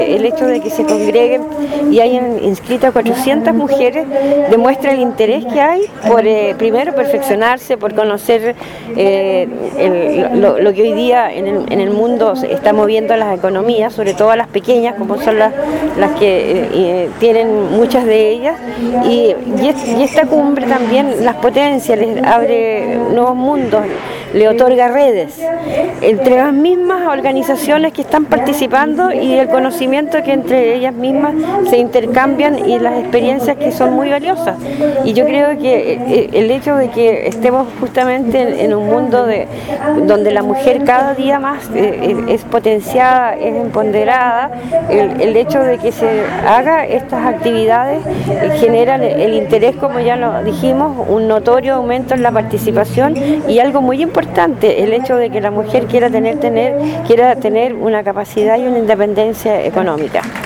El hecho de que se congreguen y hayan inscrito a 400 mujeres demuestra el interés que hay por, primero, perfeccionarse, por conocer lo que hoy día en el mundo está moviendo las economías, sobre todo a las pequeñas, como son las que tienen muchas de ellas, y esta cumbre también las potencia, les abre nuevos mundos, le otorga redes entre las mismas organizaciones que están participando y el conocimiento que entre ellas mismas se intercambian y las experiencias que son muy valiosas. Y yo creo que el hecho de que estemos justamente en un mundo donde la mujer cada día más es potenciada, es empoderada, el hecho de que se haga estas actividades generan el interés, como ya lo dijimos, un notorio aumento en la participación y algo muy importante, el hecho de que la mujer quiera tener una capacidad y una independencia económica.